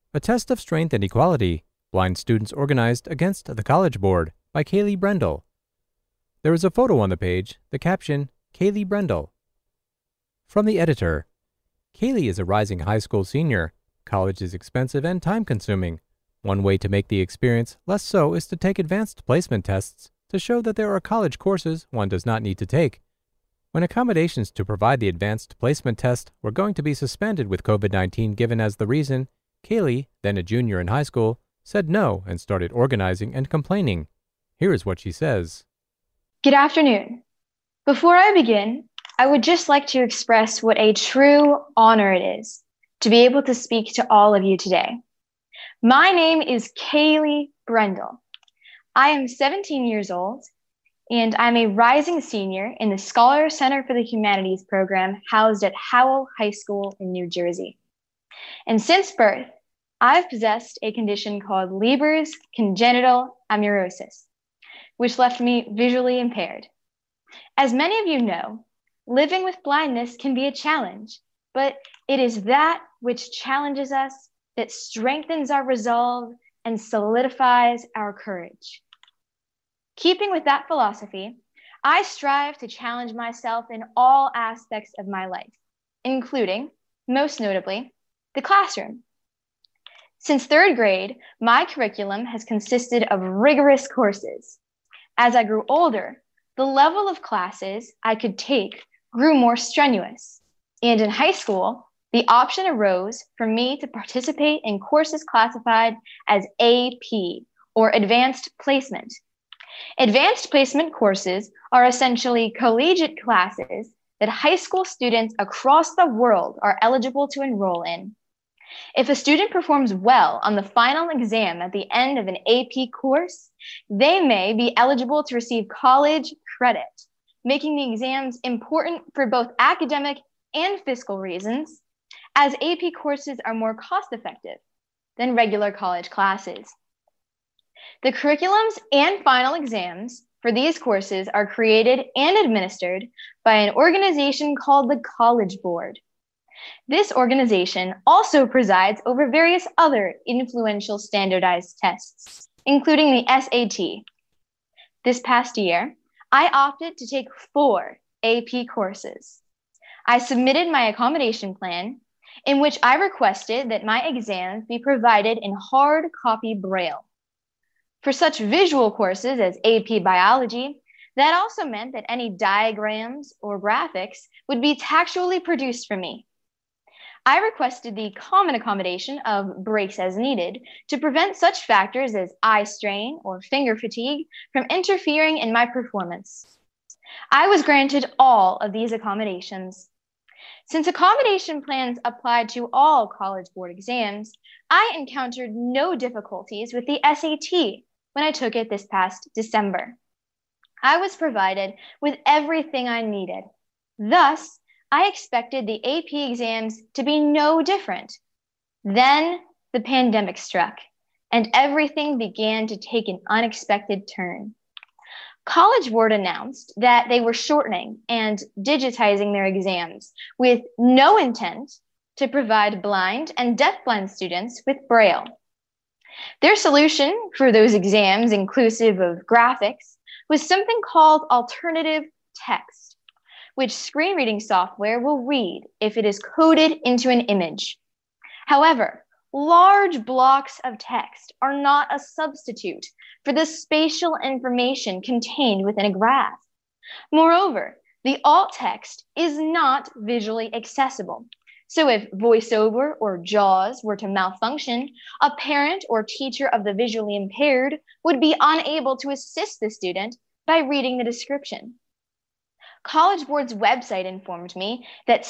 A Test of Strength and Equality, Blind Students Organized Against the College Board by Kaylee Brendel. There is a photo on the page, the caption, Kaylee Brendel. From the editor, Kaylee is a rising high school senior. College is expensive and time-consuming. One way to make the experience less so is to take advanced placement tests to show that there are college courses one does not need to take. When accommodations to provide the advanced placement test were going to be suspended with COVID-19 given as the reason, Kaylee, then a junior in high school, said no and started organizing and complaining. Here is what she says. Good afternoon. Before I begin, I would just like to express what a true honor it is to be able to speak to all of you today. My name is Kaylee Brendel. I am 17 years old, and I'm a rising senior in the Scholar Center for the Humanities program housed at Howell High School in New Jersey. And since birth, I've possessed a condition called Leber's congenital amaurosis, which left me visually impaired. As many of you know, living with blindness can be a challenge, but it is that which challenges us that strengthens our resolve and solidifies our courage. Keeping with that philosophy, I strive to challenge myself in all aspects of my life, including, most notably, the classroom. Since third grade, my curriculum has consisted of rigorous courses. As I grew older, the level of classes I could take grew more strenuous. And in high school, the option arose for me to participate in courses classified as AP, or Advanced Placement. Advanced Placement courses are essentially collegiate classes that high school students across the world are eligible to enroll in. If a student performs well on the final exam at the end of an AP course, they may be eligible to receive college credit, making the exams important for both academic and fiscal reasons, as AP courses are more cost-effective than regular college classes. The curriculums and final exams for these courses are created and administered by an organization called the College Board. This organization also presides over various other influential standardized tests, including the SAT. This past year, I opted to take 4 AP courses. I submitted my accommodation plan, in which I requested that my exams be provided in hard copy Braille. For such visual courses as AP Biology, that also meant that any diagrams or graphics would be tactually produced for me. I requested the common accommodation of breaks as needed to prevent such factors as eye strain or finger fatigue from interfering in my performance. I was granted all of these accommodations. Since accommodation plans applied to all College Board exams, I encountered no difficulties with the SAT when I took it this past December. I was provided with everything I needed. Thus, I expected the AP exams to be no different. Then the pandemic struck, and everything began to take an unexpected turn. College Board announced that they were shortening and digitizing their exams with no intent to provide blind and deafblind students with Braille. Their solution for those exams, inclusive of graphics, was something called alternative text, which screen reading software will read if it is coded into an image. However, large blocks of text are not a substitute for the spatial information contained within a graph. Moreover, the alt text is not visually accessible. So if VoiceOver or JAWS were to malfunction, a parent or teacher of the visually impaired would be unable to assist the student by reading the description. College Board's website informed me that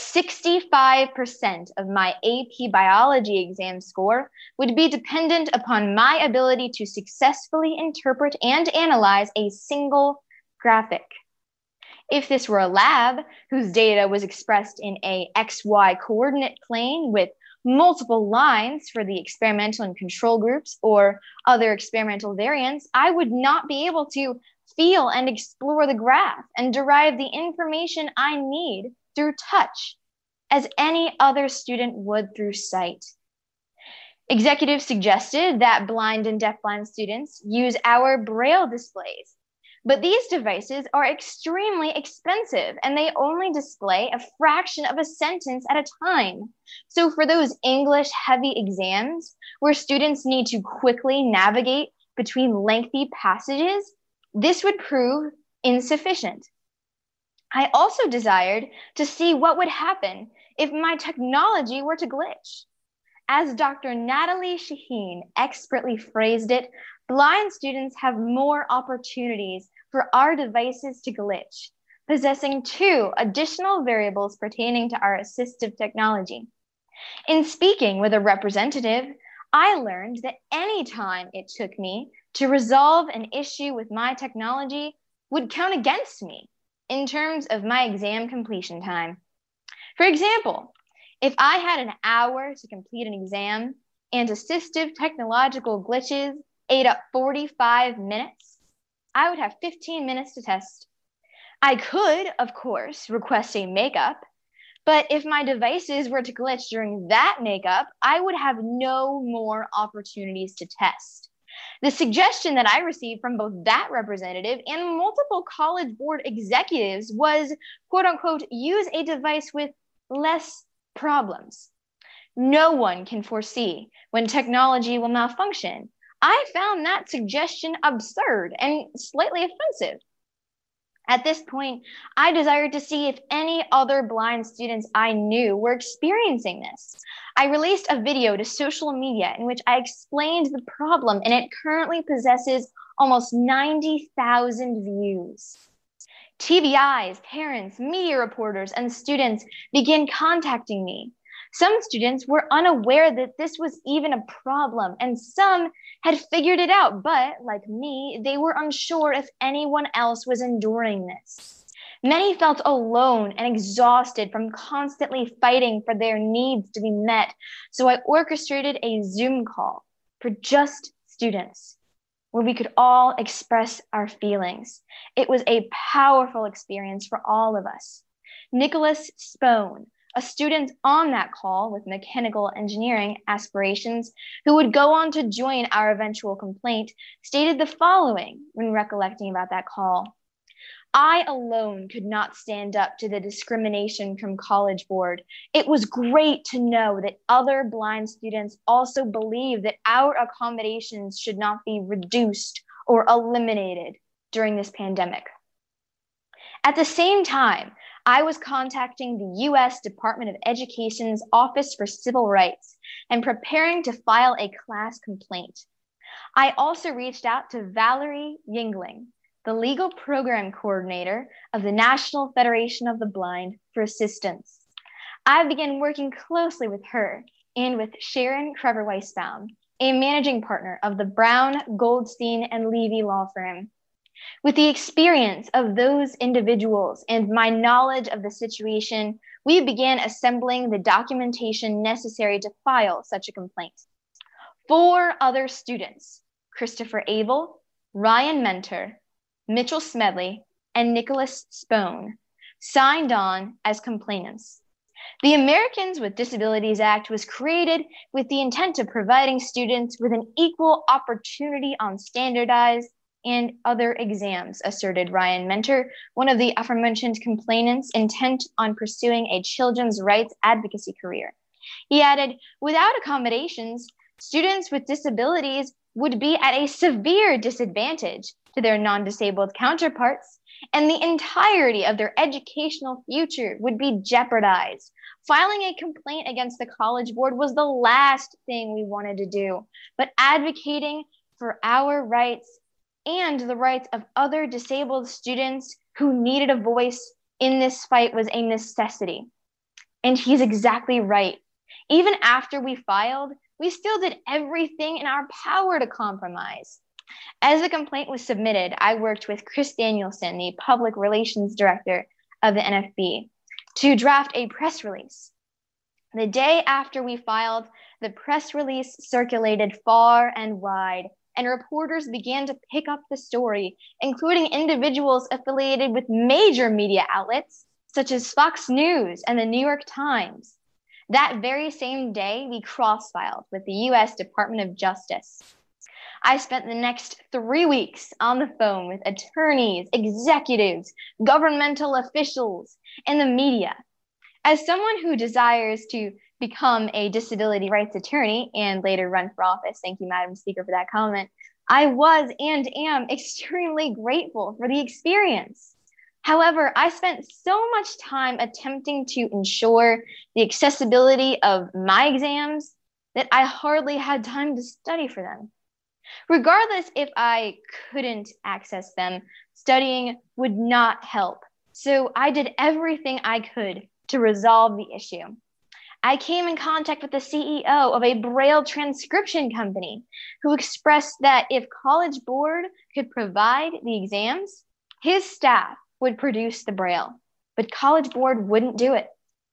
65% of my AP Biology exam score would be dependent upon my ability to successfully interpret and analyze a single graphic. If this were a lab whose data was expressed in a XY coordinate plane with multiple lines for the experimental and control groups or other experimental variants, I would not be able to feel and explore the graph and derive the information I need through touch as any other student would through sight. Executives suggested that blind and deafblind students use our Braille displays. But these devices are extremely expensive and they only display a fraction of a sentence at a time. So for those English heavy exams where students need to quickly navigate between lengthy passages, this would prove insufficient. I also desired to see what would happen if my technology were to glitch. As Dr. Natalie Shaheen expertly phrased it, blind students have more opportunities for our devices to glitch, possessing 2 additional variables pertaining to our assistive technology. In speaking with a representative, I learned that any time it took me to resolve an issue with my technology would count against me in terms of my exam completion time. For example, if I had an hour to complete an exam and assistive technological glitches ate up 45 minutes, I would have 15 minutes to test. I could, of course, request a makeup, but if my devices were to glitch during that makeup, I would have no more opportunities to test. The suggestion that I received from both that representative and multiple College Board executives was, quote unquote, use a device with less problems. No one can foresee when technology will malfunction. I found that suggestion absurd and slightly offensive. At this point, I desired to see if any other blind students I knew were experiencing this. I released a video to social media in which I explained the problem, and it currently possesses almost 90,000 views. TBIs, parents, media reporters, and students began contacting me. Some students were unaware that this was even a problem, and some had figured it out, but like me, they were unsure if anyone else was enduring this. Many felt alone and exhausted from constantly fighting for their needs to be met, so I orchestrated a Zoom call for just students, where we could all express our feelings. It was a powerful experience for all of us. Nicholas Spohn, a student on that call with mechanical engineering aspirations, who would go on to join our eventual complaint, stated the following when recollecting about that call. I alone could not stand up to the discrimination from College Board. It was great to know that other blind students also believe that our accommodations should not be reduced or eliminated during this pandemic. At the same time, I was contacting the U.S. Department of Education's Office for Civil Rights and preparing to file a class complaint. I also reached out to Valerie Yingling, the legal program coordinator of the National Federation of the Blind, for assistance. I began working closely with her and with Sharon Krever-Weisbaum, a managing partner of the Brown, Goldstein, and Levy law firm. With the experience of those individuals and my knowledge of the situation, we began assembling the documentation necessary to file such a complaint. 4 other students, Christopher Abel, Ryan Mentor, Mitchell Smedley, and Nicholas Spohn, signed on as complainants. The Americans with Disabilities Act was created with the intent of providing students with an equal opportunity on standardized and other exams, asserted Ryan Mentor, one of the aforementioned complainants intent on pursuing a children's rights advocacy career. He added, without accommodations, students with disabilities would be at a severe disadvantage to their non-disabled counterparts, and the entirety of their educational future would be jeopardized. Filing a complaint against the College Board was the last thing we wanted to do, but advocating for our rights and the rights of other disabled students who needed a voice in this fight was a necessity. And he's exactly right. Even after we filed, we still did everything in our power to compromise. As the complaint was submitted, I worked with Chris Danielson, the public relations director of the NFB, to draft a press release. The day after we filed, the press release circulated far and wide, and reporters began to pick up the story, including individuals affiliated with major media outlets such as Fox News and the New York Times. That very same day, we cross-filed with the U.S. Department of Justice. I spent the next 3 weeks on the phone with attorneys, executives, governmental officials, and the media. As someone who desires to become a disability rights attorney and later run for office, thank you, Madam Speaker, for that comment, I was and am extremely grateful for the experience. However, I spent so much time attempting to ensure the accessibility of my exams that I hardly had time to study for them. Regardless if I couldn't access them, studying would not help. So I did everything I could to resolve the issue. I came in contact with the CEO of a Braille transcription company who expressed that if College Board could provide the exams, his staff would produce the Braille, but College Board wouldn't do it.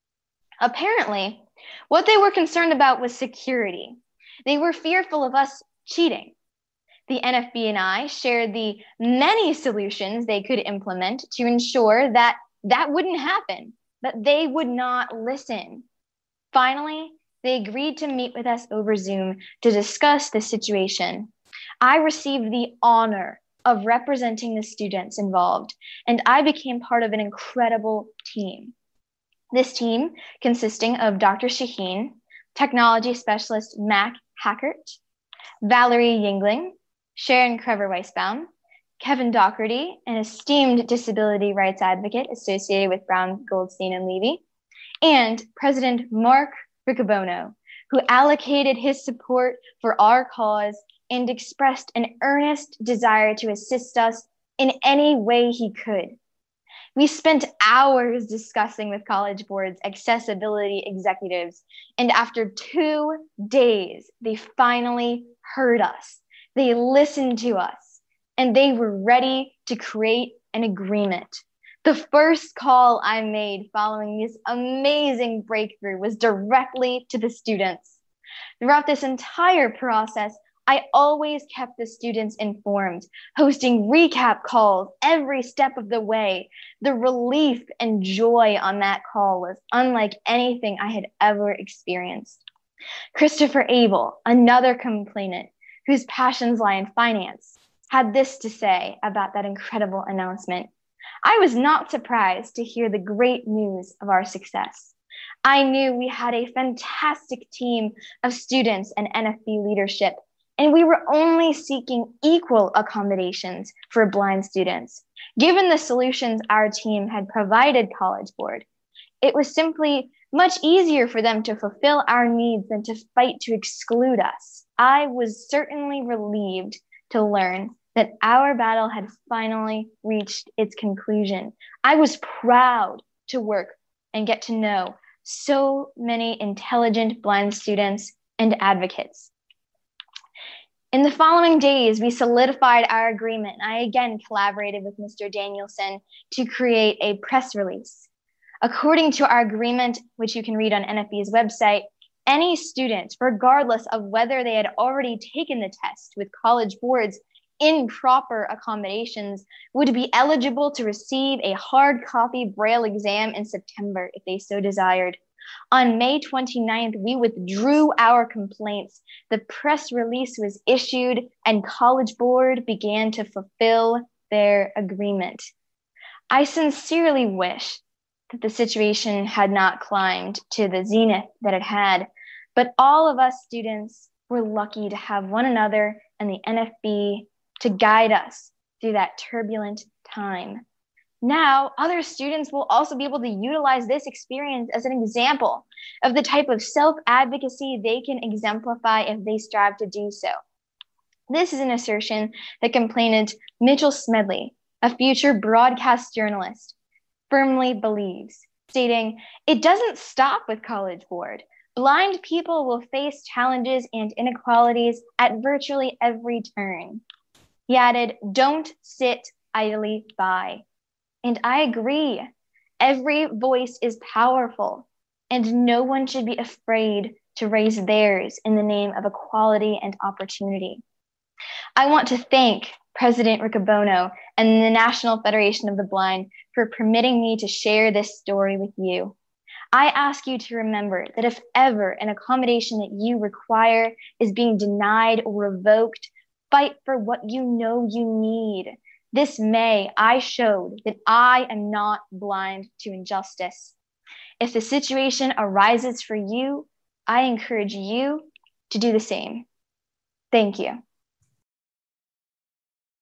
Apparently, what they were concerned about was security. They were fearful of us cheating. The NFB and I shared the many solutions they could implement to ensure that that wouldn't happen, but they would not listen. Finally, they agreed to meet with us over Zoom to discuss the situation. I received the honor of representing the students involved, and I became part of an incredible team. This team, consisting of Dr. Shaheen, technology specialist Mac Hackert, Valerie Yingling, Sharon Krever-Weisbaum, Kevin Doherty, an esteemed disability rights advocate associated with Brown, Goldstein, and Levy, and President Mark Riccobono, who allocated his support for our cause and expressed an earnest desire to assist us in any way he could. We spent hours discussing with College Board's accessibility executives, and after 2 days, they finally heard us. They listened to us, and they were ready to create an agreement. The first call I made following this amazing breakthrough was directly to the students. Throughout this entire process, I always kept the students informed, hosting recap calls every step of the way. The relief and joy on that call was unlike anything I had ever experienced. Christopher Abel, another complainant whose passions lie in finance, had this to say about that incredible announcement. I was not surprised to hear the great news of our success. I knew we had a fantastic team of students and NFB leadership, and we were only seeking equal accommodations for blind students. Given the solutions our team had provided College Board, it was simply much easier for them to fulfill our needs than to fight to exclude us. I was certainly relieved to learn that our battle had finally reached its conclusion. I was proud to work and get to know so many intelligent blind students and advocates. In the following days, we solidified our agreement. I again collaborated with Mr. Danielson to create a press release. According to our agreement, which you can read on NFB's website, any student, regardless of whether they had already taken the test with College Board's improper accommodations, would be eligible to receive a hard copy Braille exam in September if they so desired. On May 29th, we withdrew our complaints. The press release was issued and College Board began to fulfill their agreement. I sincerely wish that the situation had not climbed to the zenith that it had, but all of us students were lucky to have one another and the NFB to guide us through that turbulent time. Now, other students will also be able to utilize this experience as an example of the type of self-advocacy they can exemplify if they strive to do so. This is an assertion that complainant Mitchell Smedley, a future broadcast journalist, firmly believes, stating, "It doesn't stop with College Board. Blind people will face challenges and inequalities at virtually every turn." He added, "Don't sit idly by." And I agree. Every voice is powerful, and no one should be afraid to raise theirs in the name of equality and opportunity. I want to thank President Riccobono and the National Federation of the Blind for permitting me to share this story with you. I ask you to remember that if ever an accommodation that you require is being denied or revoked, fight for what you know you need. This May, I showed that I am not blind to injustice. If the situation arises for you, I encourage you to do the same. Thank you.